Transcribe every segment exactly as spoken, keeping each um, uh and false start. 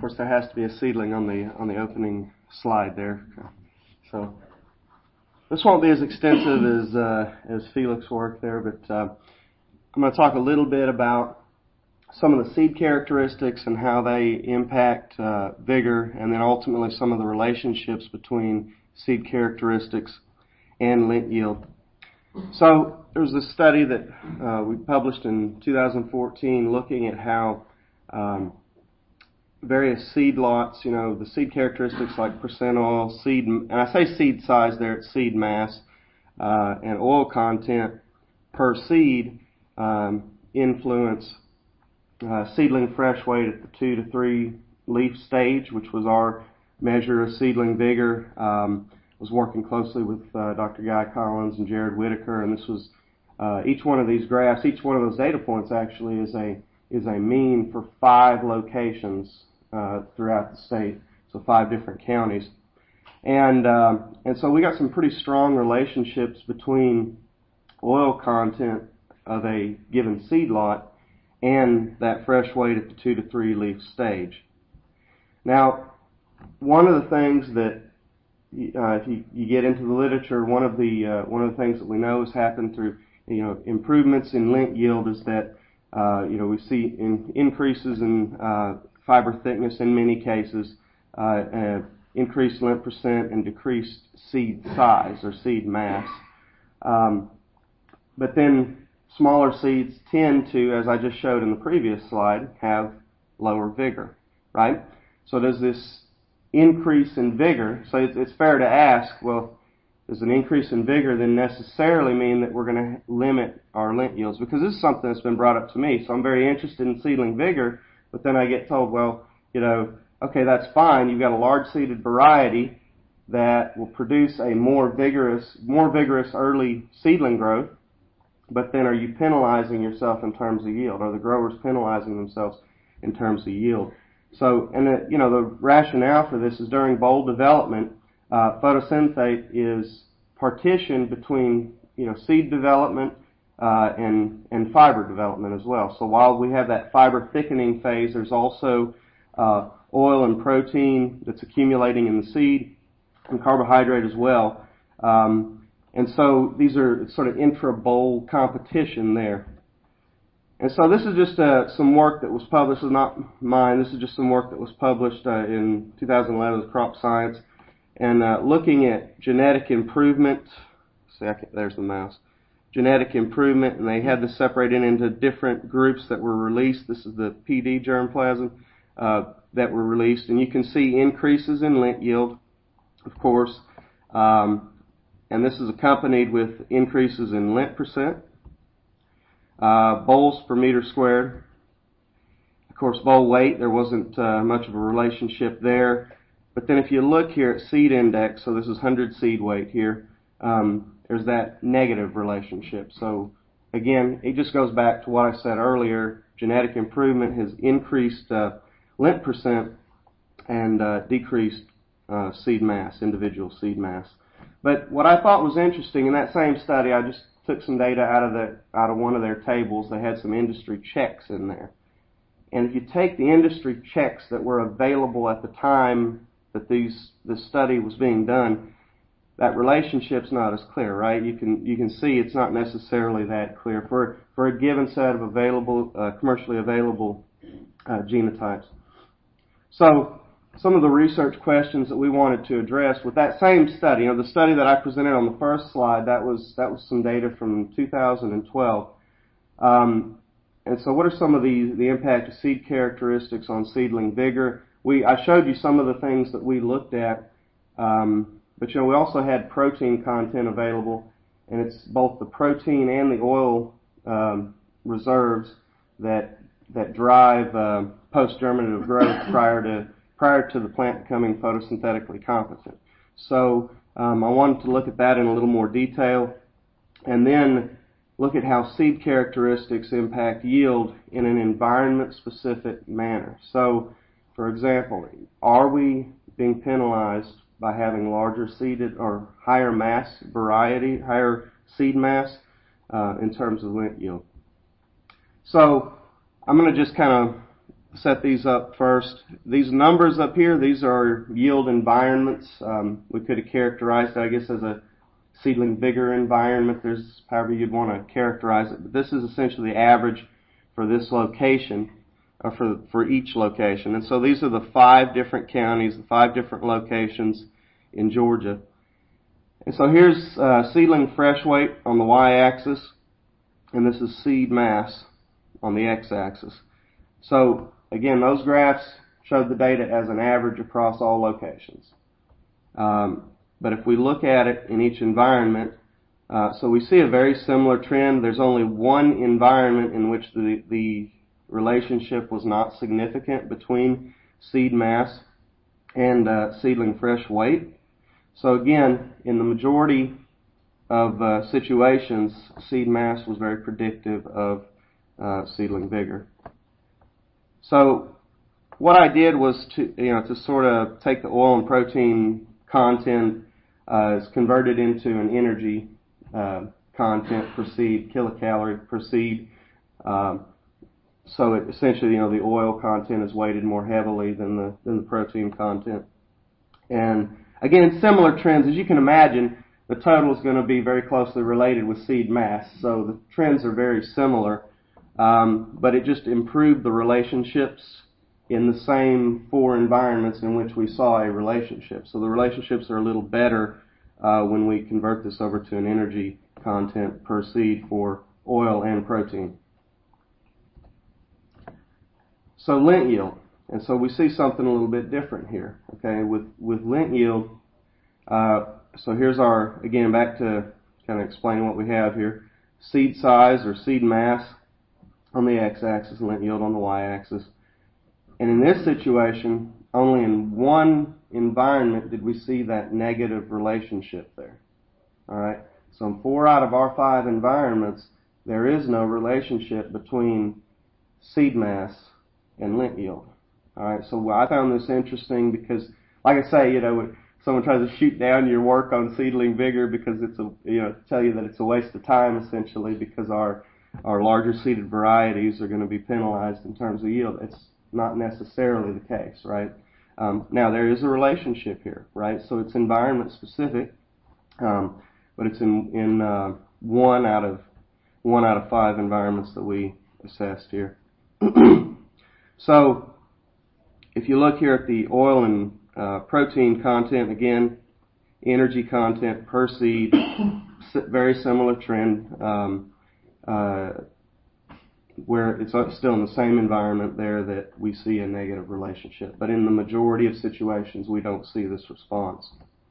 course, there has to be a seedling on the on the opening slide there. So this won't be as extensive as uh, as Felix's work there, but uh, I'm going to talk a little bit about some of the seed characteristics and how they impact uh, vigor, and then ultimately some of the relationships between seed characteristics and lint yield. So there was a study that uh, we published in two thousand fourteen looking at how um, various seed lots, you know, the seed characteristics like percent oil, seed, and I say seed size there, it's seed mass, uh, and oil content per seed um, influence uh, seedling fresh weight at the two to three leaf stage, which was our measure of seedling vigor. Um, I was working closely with uh, Doctor Guy Collins and Jared Whitaker, and this was uh, each one of these graphs, each one of those data points actually is a is a mean for five locations uh, throughout the state, so five different counties, and uh, and so we got some pretty strong relationships between oil content of a given seed lot and that fresh weight at the two to three leaf stage. Now, one of the things that Uh, if you, you get into the literature, one of the uh, one of the things that we know has happened through you know improvements in lint yield is that uh, you know we see in increases in uh, fiber thickness in many cases, uh, uh, increased lint percent, and decreased seed size or seed mass. Um, but then smaller seeds tend to, as I just showed in the previous slide, have lower vigor, right? So does this increase in vigor, so it's, it's fair to ask, well, does an increase in vigor then necessarily mean that we're going to limit our lint yields? Because this is something that's been brought up to me, so I'm very interested in seedling vigor, but then I get told, well, you know, okay, that's fine, you've got a large seeded variety that will produce a more vigorous, more vigorous early seedling growth, but then are you penalizing yourself in terms of yield? Are the growers penalizing themselves in terms of yield? So, and the, you know, the rationale for this is during boll development, uh, photosynthate is partitioned between, you know, seed development uh, and and fiber development as well. So while we have that fiber thickening phase, there's also uh, oil and protein that's accumulating in the seed and carbohydrate as well. Um, and so these are sort of intra-boll competition there. And so this is just uh, some work that was published. This is not mine. This is just some work that was published uh, in two thousand eleven with Crop Science, and uh, looking at genetic improvement. See, I can, there's the mouse. Genetic improvement, and they had this separated into different groups that were released. This is the P D germplasm uh, that were released, and you can see increases in lint yield, of course, um, and this is accompanied with increases in lint percent. Uh, bolls per meter squared. Of course, boll weight, there wasn't uh, much of a relationship there. But then if you look here at seed index, so this is one hundred seed weight here, um, there's that negative relationship. So again, it just goes back to what I said earlier. Genetic improvement has increased uh, lint percent and uh, decreased uh, seed mass, individual seed mass. But what I thought was interesting in that same study, I just took some data out of the out of one of their tables. They had some industry checks in there, and if you take the industry checks that were available at the time that these this study was being done, that relationship's not as clear, right? You can you can see it's not necessarily that clear for for a given set of available uh, commercially available uh, genotypes. So some of the research questions that we wanted to address with that same study, you know, the study that I presented on the first slide, that was that was some data from two thousand twelve. Um, and so what are some of the, the impact of seed characteristics on seedling vigor? We I showed you some of the things that we looked at, um, but you know, we also had protein content available, and it's both the protein and the oil um, reserves that that drive uh, post-germinative growth prior to prior to the plant becoming photosynthetically competent. So um, I wanted to look at that in a little more detail, and then look at how seed characteristics impact yield in an environment-specific manner. So, for example, are we being penalized by having larger seeded or higher mass variety, higher seed mass uh, in terms of lint yield? So I'm going to just kind of set these up first. These numbers up here, these are yield environments. Um, we could have characterized it, I guess, as a seedling vigor environment. There's however you'd want to characterize it. But this is essentially the average for this location, or for, for each location. And so these are the five different counties, the five different locations in Georgia. And so here's uh, seedling fresh weight on the y-axis, and this is seed mass on the x-axis. So again, those graphs showed the data as an average across all locations. Um, but if we look at it in each environment, uh, so we see a very similar trend. There's only one environment in which the, the relationship was not significant between seed mass and uh, seedling fresh weight. So again, in the majority of uh, situations, seed mass was very predictive of uh, seedling vigor. So what I did was to, you know, to sort of take the oil and protein content, uh, is convert it into an energy uh, content per seed, kilocalorie per seed. Um, so it essentially, you know, the oil content is weighted more heavily than the than the protein content. And again, similar trends, as you can imagine, the total is going to be very closely related with seed mass. So the trends are very similar. Um, but it just improved the relationships in the same four environments in which we saw a relationship. So the relationships are a little better uh, when we convert this over to an energy content per seed for oil and protein. So lint yield. And so we see something a little bit different here. Okay, with, with lint yield, uh, so here's our, again, back to kind of explain what we have here. Seed size or seed mass on the x-axis, lint yield on the y-axis. And in this situation, only in one environment did we see that negative relationship there. All right. So in four out of our five environments, there is no relationship between seed mass and lint yield. All right. So I found this interesting because, like I say, you know, when someone tries to shoot down your work on seedling vigor because it's a, you know, tell you that it's a waste of time essentially because our our larger seeded varieties are going to be penalized in terms of yield. It's not necessarily the case, right? Um, now there is a relationship here, right? So it's environment specific, um, but it's in in uh, one out of one out of five environments that we assessed here. So if you look here at the oil and uh, protein content, again, energy content per seed, very similar trend. Um, Uh, where it's still in the same environment there that we see a negative relationship. But in the majority of situations, we don't see this response.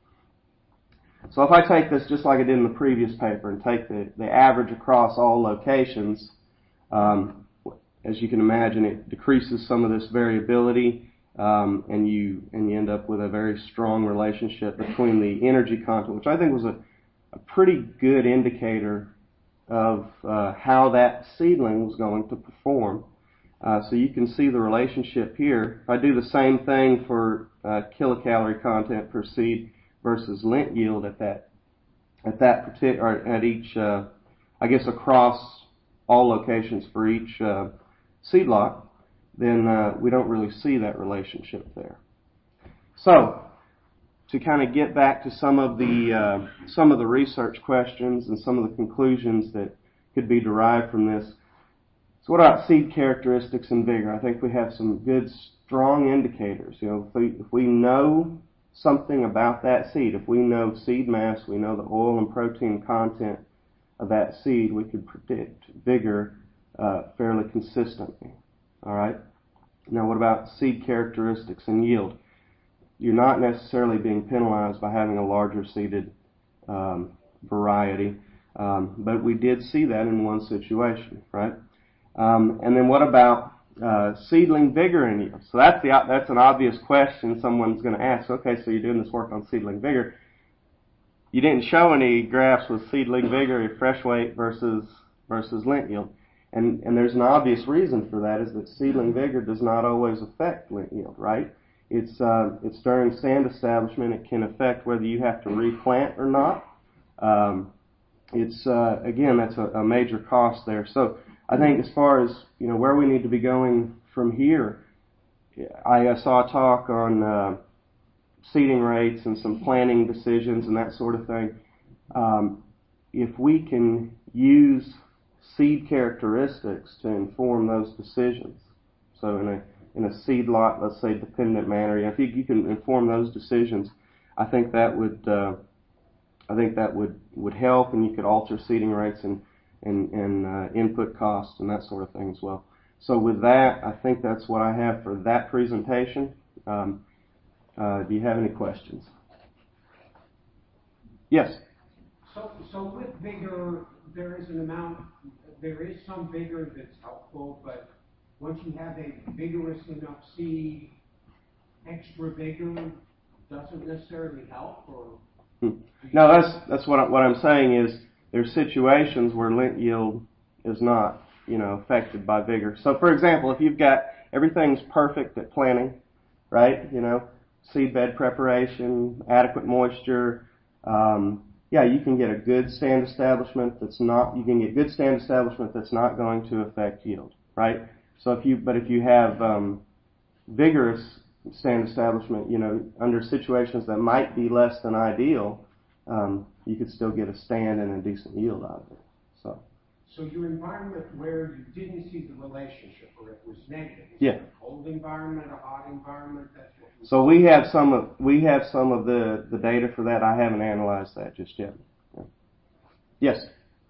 So if I take this just like I did in the previous paper and take the, the average across all locations, um, as you can imagine, it decreases some of this variability, um, and you and you end up with a very strong relationship between the energy content, which I think was a, a pretty good indicator of uh, how that seedling was going to perform. Uh, so you can see the relationship here. If I do the same thing for uh, kilocalorie content per seed versus lint yield at that at that particular at each, uh, I guess across all locations for each uh, seed lot, then uh, we don't really see that relationship there. So to kind of get back to some of the uh, some of the research questions and some of the conclusions that could be derived from this. So what about seed characteristics and vigor? I think we have some good, strong indicators. You know, if we, if we know something about that seed, if we know seed mass, we know the oil and protein content of that seed, we could predict vigor uh, fairly consistently. All right. Now, what about seed characteristics and yield? You're not necessarily being penalized by having a larger seeded um, variety, um, but we did see that in one situation, right? Um, and then what about uh, seedling vigor and yield? So that's the that's an obvious question someone's going to ask. Okay, so you're doing this work on seedling vigor. You didn't show any graphs with seedling vigor, fresh weight versus versus lint yield, and and there's an obvious reason for that, is that seedling vigor does not always affect lint yield, right? It's uh, it's during stand establishment. It can affect whether you have to replant or not. Um, it's uh, again, that's a, a major cost there. So I think as far as, you know, where we need to be going from here I saw a talk on uh, seeding rates and some planting decisions and that sort of thing. Um, if we can use seed characteristics to inform those decisions, so in a in a seed lot, let's say, dependent manner, if you, you can inform those decisions, I think that would uh, I think that would, would help, and you could alter seeding rates and and, and uh, input costs and that sort of thing as well. So with that, I think that's what I have for that presentation. Um, uh, do you have any questions? Yes. So, so with vigor, there is an amount, there is some vigor that's helpful, but once you have a vigorous enough seed, extra vigor doesn't necessarily help, or? Hmm. No, that's that's what I, what I'm saying is there's situations where lint yield is not, you know, affected by vigor. So, for example, if you've got everything's perfect at planting, right? You know, seed bed preparation, adequate moisture. Um, yeah, you can get a good stand establishment that's not. You can get good stand establishment that's not going to affect yield, right? So if you, but if you have um, vigorous stand establishment, you know, under situations that might be less than ideal, um, you could still get a stand and a decent yield out of it. So. So your environment where you didn't see the relationship, or it was negative, is yeah. it a cold environment, a hot environment? That's what we so we have some of we have some of the, the data for that. I haven't analyzed that just yet. Yeah. Yes.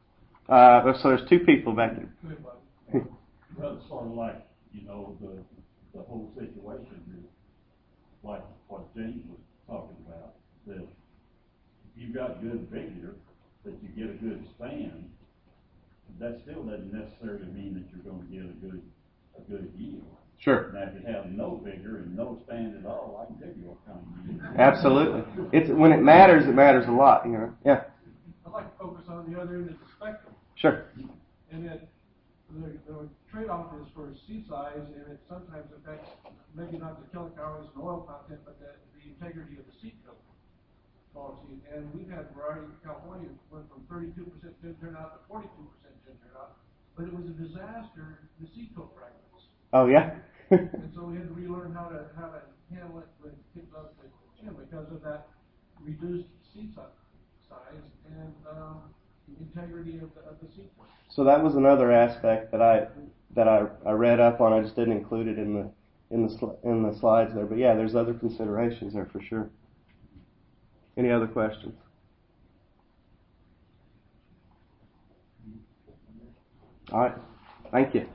Uh, so there's two people back there. Well, it's sort of like, you know, the the whole situation is like what James was talking about. That if you've got good vigor, that you get a good stand, that still doesn't necessarily mean that you're going to get a good a good yield. Sure. Now, if you have no vigor and no stand at all, I can tell you what kind of yield. Absolutely. It's when it matters, it matters a lot. You know. Yeah. I'd like to focus on the other end of the spectrum. Sure. And that the, the trade-off is for seed size, and it sometimes affects maybe not the kilocalories and oil content, but the, the integrity of the seed coat quality. And we've had variety in California went from thirty-two percent tin turnout to forty-two percent tin turnout, but it was a disaster, the seed coat fragments. Oh yeah. And so we had to relearn how to how to handle it when it kicked up the chin because of that reduced seed size and um, the integrity of the, of the seed coat. So that was another aspect that I that I, I read up on. I just didn't include it in the in the sl- in the slides there. But yeah, there's other considerations there for sure. Any other questions? All right. Thank you.